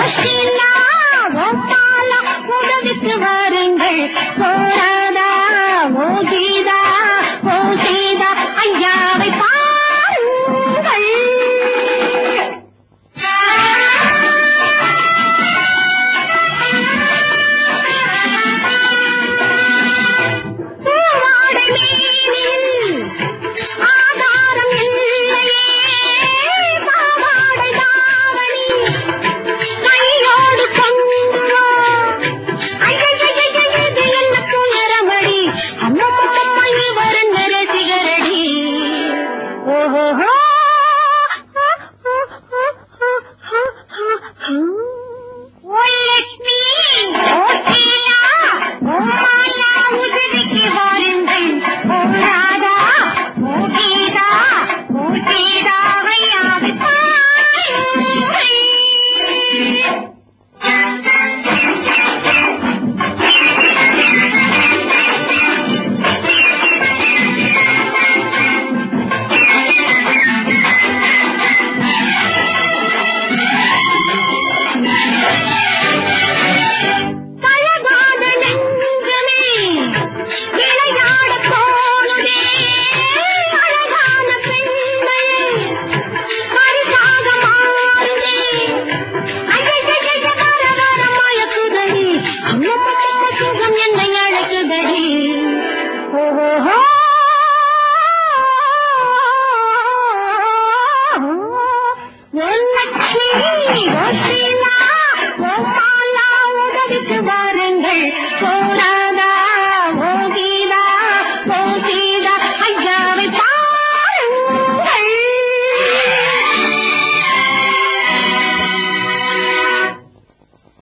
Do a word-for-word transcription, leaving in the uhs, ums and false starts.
உதவிக்கு வாருங்கள் போராதா ஓ கீதா ஓ சீதா ஐயாவை பாருங்கள். ஆதாரம் இல்லையே பாவாடை தாவணி கையோடு கொண்டு என்ன துயரமடி அம்மா மொழி வருங்க ரசிகரடி. ஓஹோ ஓ லட்சுமி ஓ சீலா ஓ மாயா உதவிக்கு வாருங்கள் ஓ ராதா ஓ கீதா ஓ சீதா ஐயாவை பாருங்கள். பழகாத நெஞ்சமே விளையாட போனதே அழகான பெண்களே பரிசாக மாறுதே. ஐயையைய வர வர மயக்குதடி அம்மம்மா சுகம் என்னை அழைக்குதடி. ஓஹோ ஓ லட்சுமி ஓ சீலா ஓ மாலா உதவிக்கு வாருங்கள்